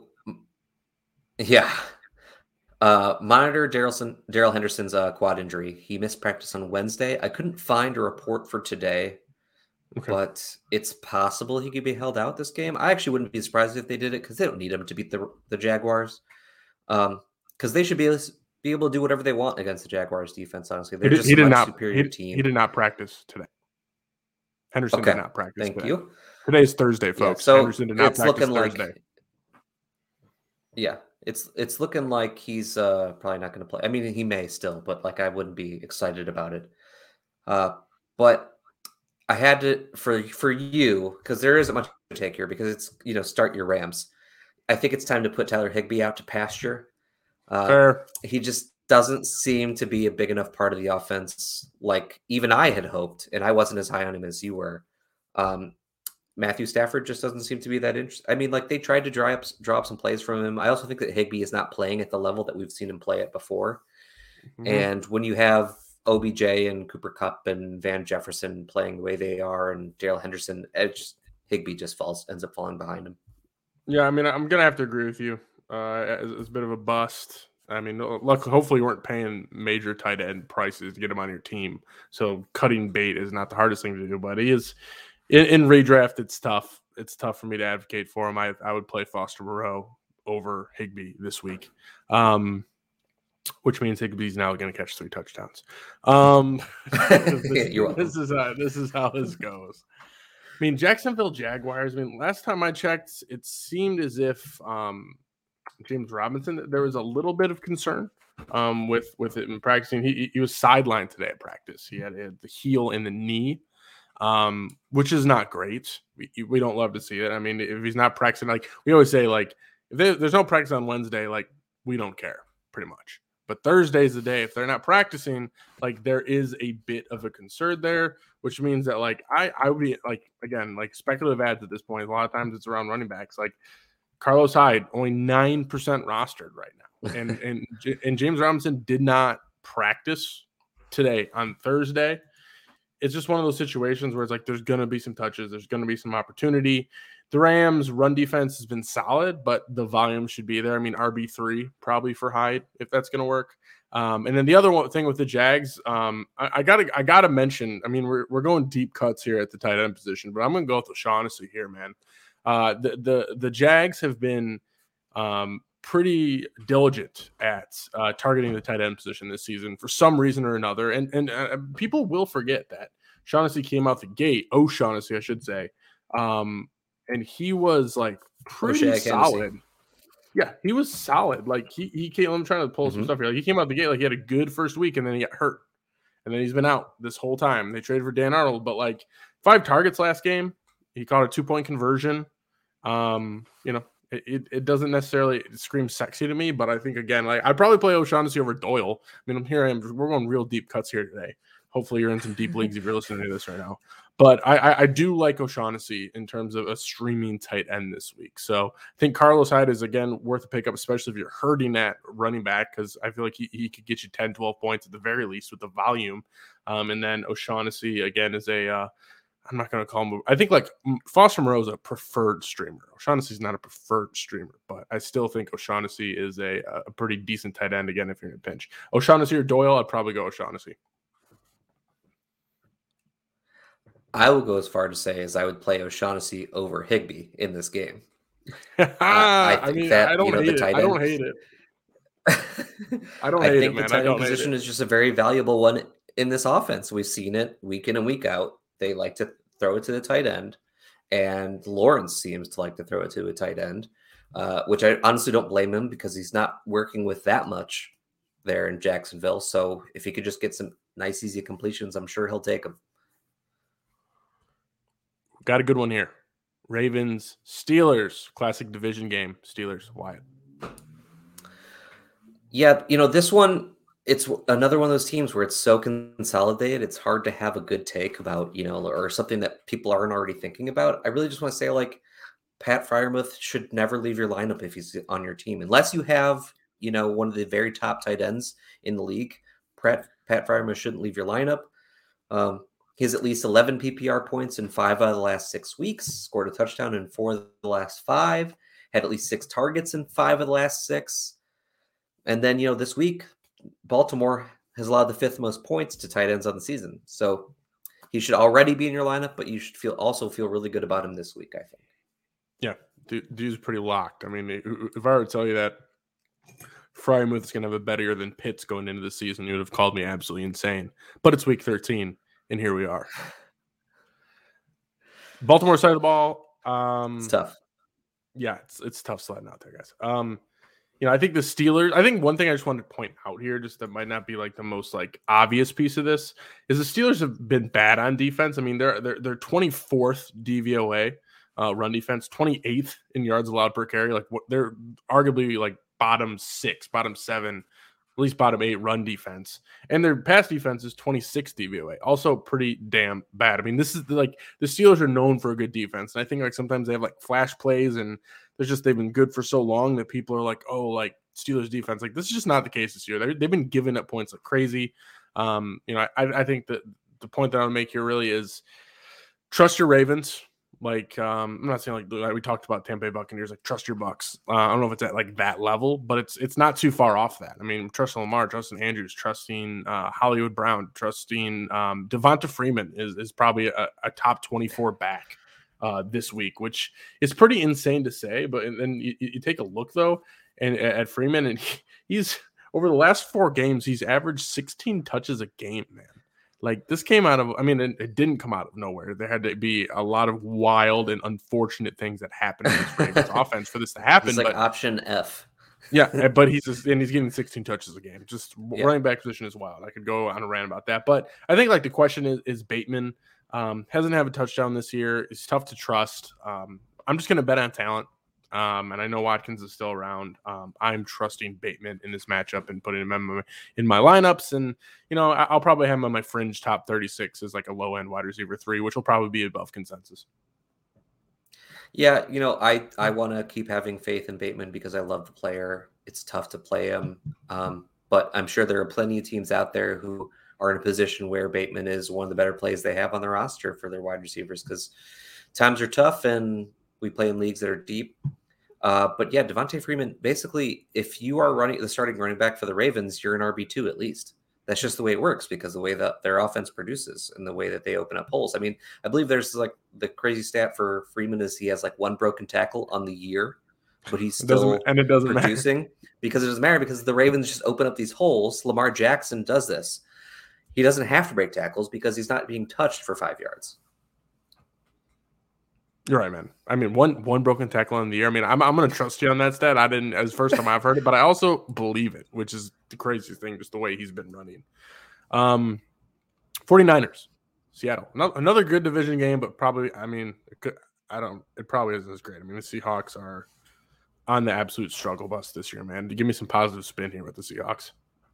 yeah. Uh, monitor Darrell Henderson's uh, quad injury. He missed practice on Wednesday. I couldn't find a report for today, okay. but it's possible he could be held out this game. I actually wouldn't be surprised if they did it because they don't need him to beat the, the Jaguars. Um, because they should be able, to, be able to do whatever they want against the Jaguars defense, honestly. They're he did, just he a did much not, superior he, team. He did not practice today. Henderson okay. did not practice Thank today. you. Today's Thursday, folks. Yeah, so Henderson did not it's practice looking Thursday. Like, yeah, it's it's looking like he's uh, probably not going to play. I mean, he may still, but like I wouldn't be excited about it. Uh, but I had to for for you because there isn't much to take here because it's you know start your Rams. I think it's time to put Tyler Higbee out to pasture. Uh, Fair. he just doesn't seem to be a big enough part of the offense, like even I had hoped, and I wasn't as high on him as you were. Um, Matthew Stafford just doesn't seem to be that interesting. I mean, like they tried to dry up, draw up some plays from him. I also think that Higbee is not playing at the level that we've seen him play at before. Mm-hmm. And when you have O B J and Cooper Kupp and Van Jefferson playing the way they are, and Darrell Henderson, Edge Higbee just falls, ends up falling behind him. Yeah, I mean, I'm gonna have to agree with you. Uh, it's, it's a bit of a bust. I mean, luckily, hopefully, you weren't paying major tight end prices to get him on your team. So cutting bait is not the hardest thing to do, but he is in, in redraft. It's tough. It's tough for me to advocate for him. I I would play Foster Moreau over Higbee this week. Um, which means Higbee's now going to catch three touchdowns. Um, this, this is how, this is how this goes. I mean, Jacksonville Jaguars. I mean, last time I checked, it seemed as if um, James Robinson, there was a little bit of concern um, with with it in practicing. He he was sidelined today at practice. He had, he had the heel in the knee, um, which is not great. We we don't love to see it. I mean, if he's not practicing, like we always say, like if there, there's no practice on Wednesday, like we don't care, pretty much. But Thursday's the day. If they're not practicing, like there is a bit of a concern there, which means that like I I would be like again like speculative ads at this point. A lot of times it's around running backs. Like Carlos Hyde only nine percent rostered right now, and and and James Robinson did not practice today on Thursday. It's just one of those situations where it's like there's gonna be some touches, there's gonna be some opportunity. The Rams' run defense has been solid, but the volume should be there. I mean, R B three probably for Hyde if that's going to work. Um, and then the other one thing with the Jags, um, I, I gotta I gotta mention. I mean, we're we're going deep cuts here at the tight end position, but I'm going to go with O'Shaughnessy here, man. Uh, the the the Jags have been um, pretty diligent at uh, targeting the tight end position this season for some reason or another, and and uh, people will forget that Shaughnessy came out the gate. O'Shaughnessy, I should say. Um, And he was like pretty O'Shea solid. Hennessy. Yeah, he was solid. Like he he came. I'm trying to pull mm-hmm. some stuff here. Like he came out the gate like he had a good first week, and then he got hurt, and then he's been out this whole time. They traded for Dan Arnold, but like five targets last game. He caught a two point conversion. Um, you know, it, it, it doesn't necessarily scream sexy to me, but I think again, like I'd probably play O'Shaughnessy over Doyle. I mean, I'm here. I am. We're going real deep cuts here today. Hopefully, you're in some deep leagues if you're listening to this right now. But I, I, I do like O'Shaughnessy in terms of a streaming tight end this week. So I think Carlos Hyde is, again, worth a pickup, especially if you're hurting at running back, because I feel like he, he could get you ten, twelve points at the very least with the volume. Um, and then O'Shaughnessy, again, is a uh, – I'm not going to call him – I think, like, Foster Moreau is a preferred streamer. O'Shaughnessy is not a preferred streamer, but I still think O'Shaughnessy is a, a pretty decent tight end, again, if you're in a pinch. O'Shaughnessy or Doyle, I'd probably go O'Shaughnessy. I will go as far to say as I would play O'Shaughnessy over Higbee in this game. uh, I, I mean, that, I don't you know, hate it. I don't hate it. I don't I hate think it, man. the tight I don't end position is just a very valuable one in this offense. We've seen it week in and week out. They like to throw it to the tight end, and Lawrence seems to like to throw it to a tight end, uh, which I honestly don't blame him because he's not working with that much there in Jacksonville. So if he could just get some nice, easy completions, I'm sure he'll take them. Got a good one here. Ravens, Steelers, classic division game. Steelers, Wyatt. Yeah, you know, this one, it's another one of those teams where it's so consolidated, it's hard to have a good take about, you know, or something that people aren't already thinking about. I really just want to say, like, Pat Freiermuth should never leave your lineup if he's on your team. Unless you have, you know, one of the very top tight ends in the league, Pat, Pat Freiermuth shouldn't leave your lineup. Um, He has at least eleven P P R points in five out of the last six weeks, scored a touchdown in four of the last five, had at least six targets in five of the last six. And then, you know, this week, Baltimore has allowed the fifth most points to tight ends on the season. So he should already be in your lineup, but you should feel also feel really good about him this week, I think. Yeah, dude's pretty locked. I mean, if I were to tell you that Freiermuth is going to have a better year than Pitts going into the season, you would have called me absolutely insane. But it's week thirteen. And here we are. Baltimore side of the ball. Um, it's tough. Yeah, it's it's tough sledding out there, guys. Um, you know, I think the Steelers, I think one thing I just wanted to point out here, just that might not be like the most like obvious piece of this, is the Steelers have been bad on defense. I mean, they're they're they're twenty-fourth D V O A uh, run defense, twenty-eighth in yards allowed per carry. Like what they're arguably like bottom six, bottom seven, at least bottom eight run defense. And their pass defense is twenty-sixth D V O A. Also pretty damn bad. I mean, this is like the Steelers are known for a good defense. And I think like sometimes they have like flash plays and there's just they've been good for so long that people are like, oh, like Steelers defense. Like this is just not the case this year. They're, they've been giving up points like crazy. Um, you know, I, I think that the point that I would make here really is trust your Ravens. Like um, I'm not saying like, like we talked about Tampa Bay Buccaneers, like trust your Bucks. Uh, I don't know if it's at like that level, but it's it's not too far off that. I mean, trusting Lamar, trusting Andrews, trusting uh, Hollywood Brown, trusting um, Devonta Freeman is is probably a, a top twenty-four back uh, this week, which is pretty insane to say. But then you, you take a look though, and at Freeman, and he, he's over the last four games, he's averaged sixteen touches a game, man. Like this came out of, I mean, it, it didn't come out of nowhere. There had to be a lot of wild and unfortunate things that happened in this Ravens offense for this to happen. He's like but, option F. Yeah, but he's just, and he's getting sixteen touches a game. Just yeah. running back position is wild. I could go on a rant about that, but I think like the question is, is Bateman um, hasn't had a touchdown this year. It's tough to trust. Um, I'm just going to bet on talent. Um, and I know Watkins is still around. Um, I'm trusting Bateman in this matchup and putting him in my, in my lineups. And, you know, I'll probably have him on my fringe top thirty-six as like a low end wide receiver three, which will probably be above consensus. Yeah. You know, I, I want to keep having faith in Bateman because I love the player. It's tough to play him. Um, but I'm sure there are plenty of teams out there who are in a position where Bateman is one of the better plays they have on the roster for their wide receivers because times are tough and we play in leagues that are deep. Uh, but yeah, Devonta Freeman, basically, if you are running the starting running back for the Ravens, you're an R B two at least. That's just the way it works because the way that their offense produces and the way that they open up holes. I mean, I believe there's like the crazy stat for Freeman is he has like one broken tackle on the year, but he's still it and it doesn't producing matter. because it doesn't matter because the Ravens just open up these holes. Lamar Jackson does this. He doesn't have to break tackles because he's not being touched for five yards. You're right, man. I mean, one one broken tackle in the year. I mean, I'm I'm gonna trust you on that stat. I didn't as first time I've heard it, but I also believe it, which is the craziest thing, just the way he's been running. Um, 49ers, Seattle, another good division game, but probably, I mean, it could, I don't. It probably isn't as great. I mean, the Seahawks are on the absolute struggle bus this year, man. Give me some positive spin here with the Seahawks.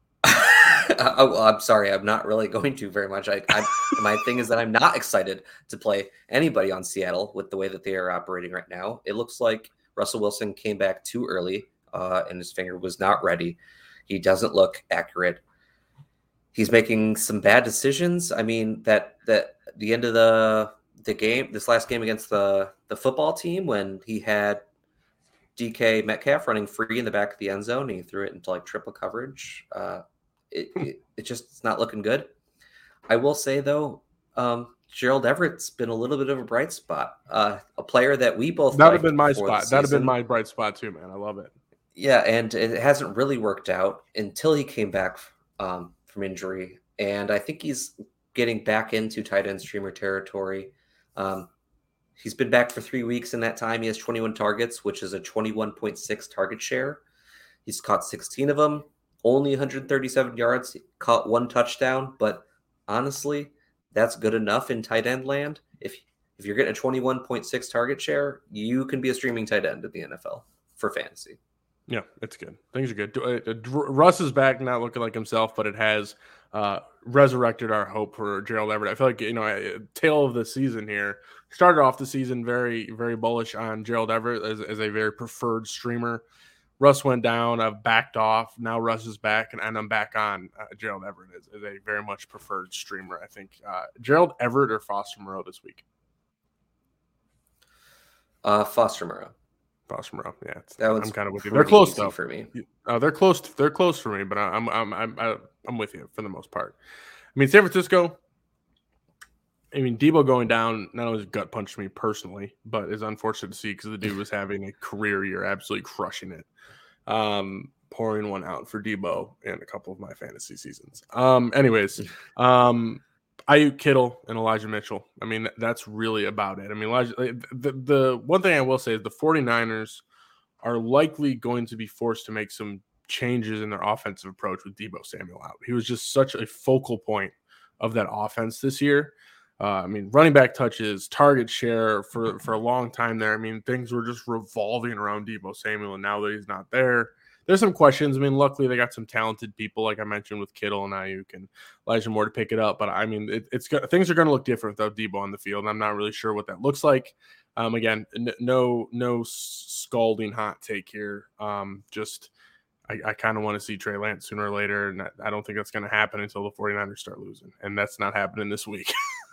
oh, I'm sorry. I'm not really going to very much. I, I my thing is that I'm not excited to play anybody on Seattle with the way that they are operating right now. It looks like Russell Wilson came back too early uh, and his finger was not ready. He doesn't look accurate. He's making some bad decisions. I mean, that that the end of the the game, this last game against the the football team, when he had D K Metcalf running free in the back of the end zone, and he threw it into like triple coverage. Uh, It, it, it just it's not looking good. I will say, though, um, Gerald Everett's been a little bit of a bright spot. Uh, a player that we both that would have been my spot. That would have been my bright spot too, man. I love it. Yeah, and it hasn't really worked out until he came back um, from injury. And I think he's getting back into tight end streamer territory. Um, he's been back for three weeks. In that time, he has twenty-one targets, which is a twenty-one point six target share. He's caught sixteen of them. Only one hundred thirty-seven yards, caught one touchdown, but honestly, that's good enough in tight end land. If if you're getting a twenty-one point six target share, you can be a streaming tight end in the N F L for fantasy. Yeah, it's good. Things are good. Uh, Russ is back, not looking like himself, but it has uh, resurrected our hope for Gerald Everett. I feel like, you know, tail of the season here, started off the season very, very bullish on Gerald Everett as, as a very preferred streamer. Russ went down. I've backed off. Now Russ is back, and, and I'm back on uh, Gerald Everett as, as a very much preferred streamer. I think uh, Gerald Everett or Foster Moreau this week. Uh, Foster Moreau. Foster Moreau. Yeah, it's, that I'm kind of with you. They're close though for me. Uh, they're close. They're close for me, but I'm I'm I'm I'm I'm with you for the most part. I mean, San Francisco. I mean, Debo going down not only gut punched me personally, but is unfortunate to see because the dude was having a career year, absolutely crushing it. Um, pouring one out for Debo in a couple of my fantasy seasons. Um, anyways, um, Ayuk, Kittle, and Elijah Mitchell. I mean, that's really about it. I mean, Elijah, the, the one thing I will say is the 49ers are likely going to be forced to make some changes in their offensive approach with Deebo Samuel out. He was just such a focal point of that offense this year. Uh, I mean, running back touches, target share for, for a long time there. I mean, things were just revolving around Deebo Samuel, and now that he's not there, there's some questions. I mean, luckily they got some talented people, like I mentioned, with Kittle and Ayuk and Elijah Moore to pick it up. But I mean, it, it's things are going to look different without Deebo on the field, and I'm not really sure what that looks like. Um, again, n- no no scalding hot take here. Um, just I, I kind of want to see Trey Lance sooner or later, and I, I don't think that's going to happen until the 49ers start losing, and that's not happening this week.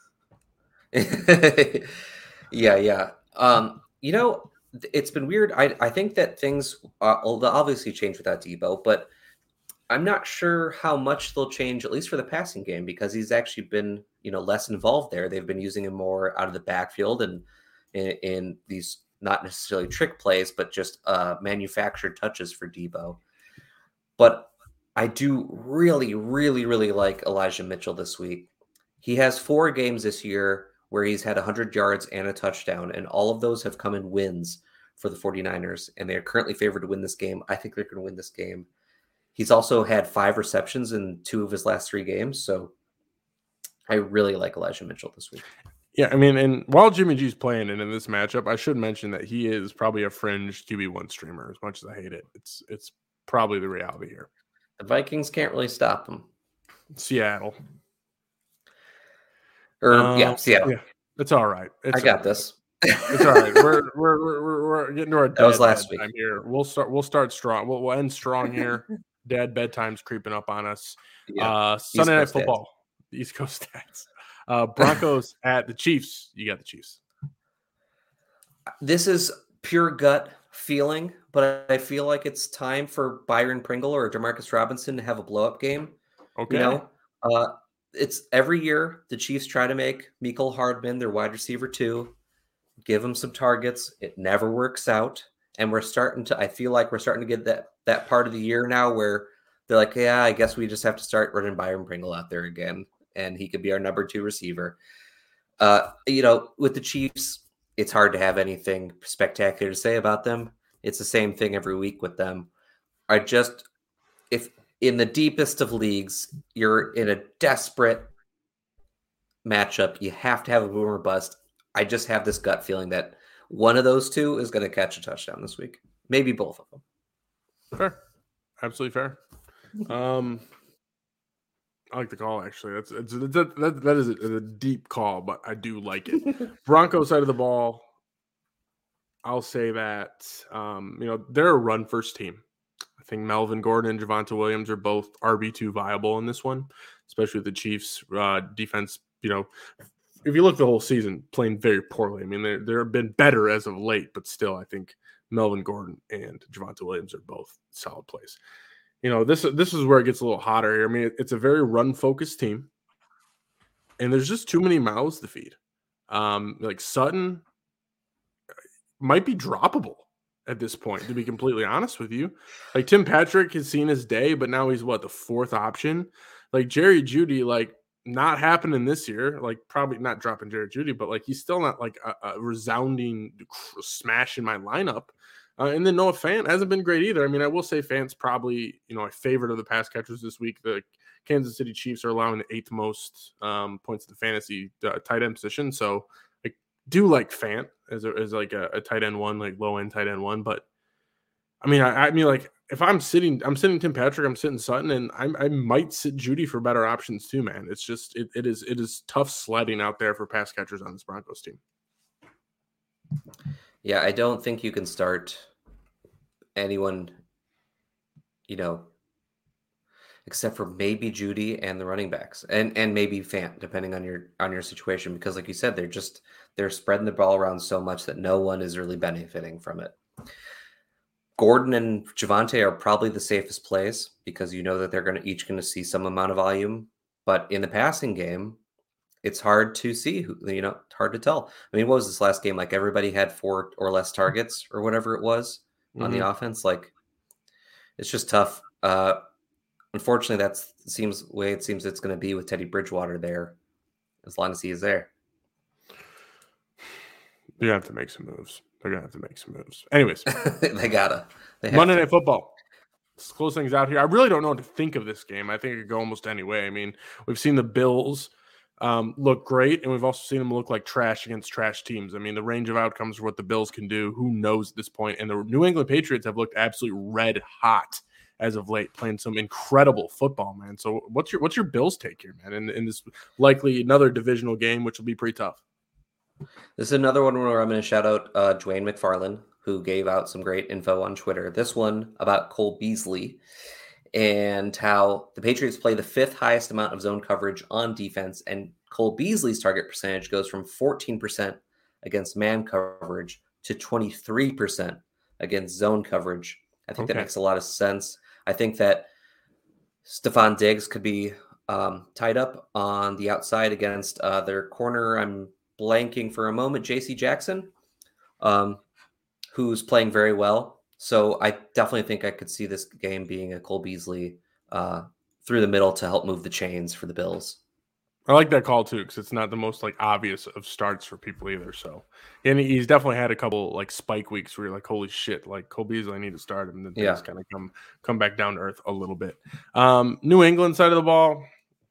yeah, yeah. Um, you know, it's been weird. I, I think that things uh, will obviously change without Deebo, but I'm not sure how much they'll change, at least for the passing game, because he's actually been, you know, less involved there. They've been using him more out of the backfield and in, in these not necessarily trick plays, but just uh, manufactured touches for Deebo. But I do really, really, really like Elijah Mitchell this week. He has four games this year where he's had one hundred yards and a touchdown, and all of those have come in wins for the 49ers, and they are currently favored to win this game. I think they're going to win this game. He's also had five receptions in two of his last three games, so I really like Elijah Mitchell this week. Yeah, I mean, and while Jimmy G's playing and in this matchup, I should mention that he is probably a fringe Q B one streamer. As much as I hate it, it's it's probably the reality here. The Vikings can't really stop him. Seattle. Or um, yeah, Seattle. Yeah, it's all right. It's I got right. this. It's all right. We're we're we're, we're getting to our that was last week. Time here. We'll start. We'll start strong. We'll, we'll end strong here. Dad bedtime's creeping up on us. Yeah. Uh, Sunday Night Football. The East Coast stats. Uh, Broncos at the Chiefs. You got the Chiefs. This is pure gut feeling, but I feel like it's time for Byron Pringle or Demarcus Robinson to have a blow up game. Okay. You know, uh, it's every year the Chiefs try to make Mecole Hardman their wide receiver too, give him some targets. It never works out. And we're starting to, I feel like we're starting to get that, that part of the year now where they're like, yeah, I guess we just have to start running Byron Pringle out there again. And he could be our number two receiver. Uh, you know, with the Chiefs, it's hard to have anything spectacular to say about them. It's the same thing every week with them. I just, if in the deepest of leagues, you're in a desperate matchup, you have to have a boom or bust. I just have this gut feeling that one of those two is going to catch a touchdown this week. Maybe both of them. Fair. Absolutely fair. Um, I like the call, actually. That's, it's, that, that, that is a, a deep call, but I do like it. Broncos side of the ball, I'll say that, um, you know, they're a run-first team. I think Melvin Gordon and Javonte Williams are both R B two viable in this one, especially with the Chiefs' uh, defense. You know, if you look the whole season, playing very poorly. I mean, they're they've been better as of late, but still, I think Melvin Gordon and Javonte Williams are both solid plays. You know, this this is where it gets a little hotter here. I mean, it's a very run-focused team, and there's just too many mouths to feed. Um, like Sutton might be droppable at this point, to be completely honest with you. Like Tim Patrick has seen his day, but now he's what, the fourth option? Like Jerry Jeudy, like not happening this year. Like probably not dropping Jerry Jeudy, but like he's still not like a, a resounding smash in my lineup. Uh, and then Noah Fant hasn't been great either. I mean, I will say Fant's probably, you know, a favorite of the pass catchers this week. The Kansas City Chiefs are allowing the eighth most um, points in the fantasy uh, tight end position. So I do like Fant as, a, as like a, a tight end one, like low end tight end one. But I mean, I, I mean, like if I'm sitting, I'm sitting Tim Patrick, I'm sitting Sutton, and I, I might sit Jeudy for better options too, man. It's just, it, it is, it is tough sledding out there for pass catchers on this Broncos team. Yeah, I don't think you can start anyone, you know, except for maybe Jeudy and the running backs, and and maybe Fant, depending on your on your situation, because like you said, they're just they're spreading the ball around so much that no one is really benefiting from it. Gordon and Javonte are probably the safest plays because you know that they're going to each going to see some amount of volume, but in the passing game, it's hard to see who, you know, it's hard to tell. I mean, what was this last game? Like everybody had four or less targets or whatever it was mm-hmm. on the offense. Like it's just tough. Uh, unfortunately, that seems the way it seems it's going to be with Teddy Bridgewater there, as long as he is there. You have to make some moves. They're gonna have to make some moves. Anyways, they gotta. They Monday to. Night Football. Let's close things out here. I really don't know what to think of this game. I think it could go almost any way. I mean, we've seen the Bills um, look great, and we've also seen them look like trash against trash teams. I mean, the range of outcomes for what the Bills can do, who knows at this point? And the New England Patriots have looked absolutely red hot as of late, playing some incredible football, man. So what's your what's your Bills take here, man, in, in this likely another divisional game, which will be pretty tough? This is another one where I'm going to shout out uh, Dwayne McFarland, who gave out some great info on Twitter. This one about Cole Beasley and how the Patriots play the fifth highest amount of zone coverage on defense, and Cole Beasley's target percentage goes from fourteen percent against man coverage to twenty-three percent against zone coverage. I think okay. that makes a lot of sense. I think that Stephon Diggs could be um, tied up on the outside against uh, their corner. I'm blanking for a moment, J C Jackson, um, who's playing very well. So I definitely think I could see this game being a Cole Beasley uh, through the middle to help move the chains for the Bills. I like that call too, because it's not the most like obvious of starts for people either. So, and he's definitely had a couple like spike weeks where you're like, "Holy shit!" Like Cole Beasley, I need to start him. And then things yeah. kind of come come back down to earth a little bit. Um, New England side of the ball,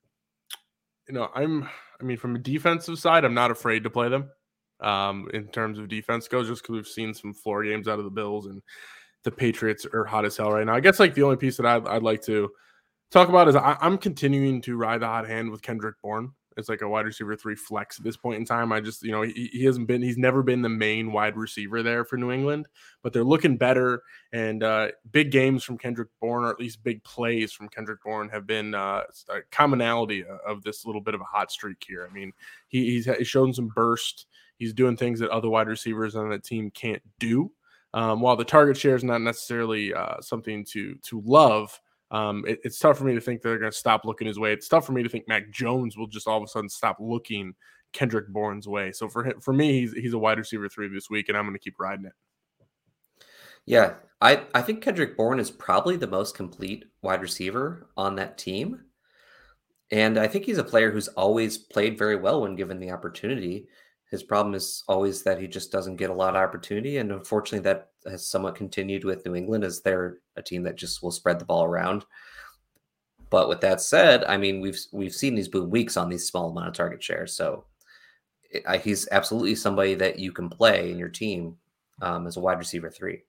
you know, I'm. I mean, from a defensive side, I'm not afraid to play them. Um, in terms of defense goes, just because we've seen some floor games out of the Bills, and the Patriots are hot as hell right now. I guess like the only piece that I'd, I'd like to talk about is I, I'm continuing to ride the hot hand with Kendrick Bourne. It's like a wide receiver three flex at this point in time. I just, you know, he, he hasn't been, he's never been the main wide receiver there for New England, but they're looking better. And uh, big games from Kendrick Bourne, or at least big plays from Kendrick Bourne, have been uh, a commonality of this little bit of a hot streak here. I mean, he, he's, he's shown some burst. He's doing things that other wide receivers on the team can't do. Um, while the target share is not necessarily uh, something to to love, um, it, it's tough for me to think they're going to stop looking his way. It's tough for me to think Mac Jones will just all of a sudden stop looking Kendrick Bourne's way. So for him, for me, he's he's a wide receiver three this week, and I'm going to keep riding it. Yeah, I, I think Kendrick Bourne is probably the most complete wide receiver on that team. And I think he's a player who's always played very well when given the opportunity. His problem is always that he just doesn't get a lot of opportunity. And unfortunately, that has somewhat continued with New England, as they're a team that just will spread the ball around. But with that said, I mean, we've we've seen these boom weeks on these small amount of target shares. So it, I, he's absolutely somebody that you can play in your team um, as a wide receiver three.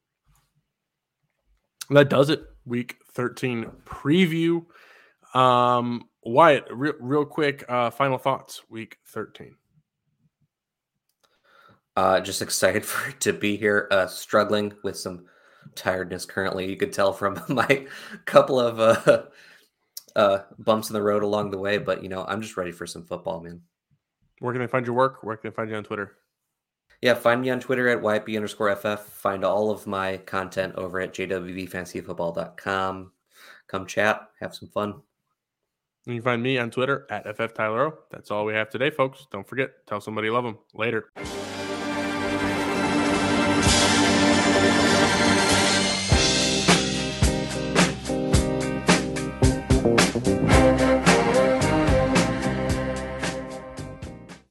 That does it. Week thirteen preview. Um, Wyatt, real, real quick, uh, final thoughts, week thirteen. Uh, just excited for it to be here. Uh, struggling with some tiredness currently. You could tell from my couple of uh, uh, bumps in the road along the way. But, you know, I'm just ready for some football, man. Where can they find your work? Where can they find you on Twitter? Yeah, find me on Twitter at Y P underscore F F. Find all of my content over at J W B fantasy football dot com. Come chat. Have some fun. You can find me on Twitter at F F Tyler O. That's all we have today, folks. Don't forget, tell somebody you love them. Later.